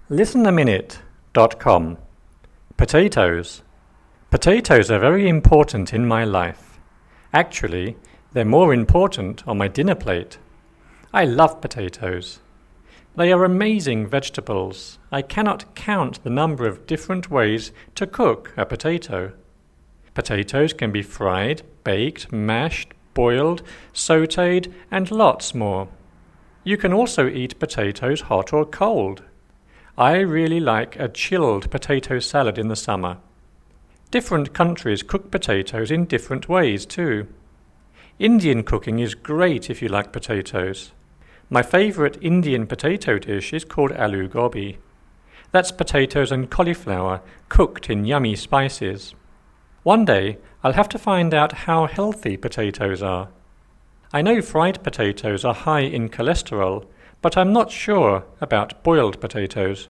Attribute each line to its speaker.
Speaker 1: ListenAminute.com. Potatoes. Potatoes are very important in my life. Actually, they're more important on my dinner plate. I love potatoes. They are amazing vegetables. I cannot count the number of different ways to cook a potato. Potatoes can be fried, baked, mashed, boiled, sautéed, and lots more. You can also eat potatoes hot or cold. I really like a chilled potato salad in the summer. Different countries cook potatoes in different ways too. Indian cooking is great if you like potatoes. My favourite Indian potato dish is called aloo gobi. That's potatoes and cauliflower cooked in yummy spices. One day I'll have to find out how healthy potatoes are. I know fried potatoes are high in cholesterol, but I'm not sure about boiled potatoes.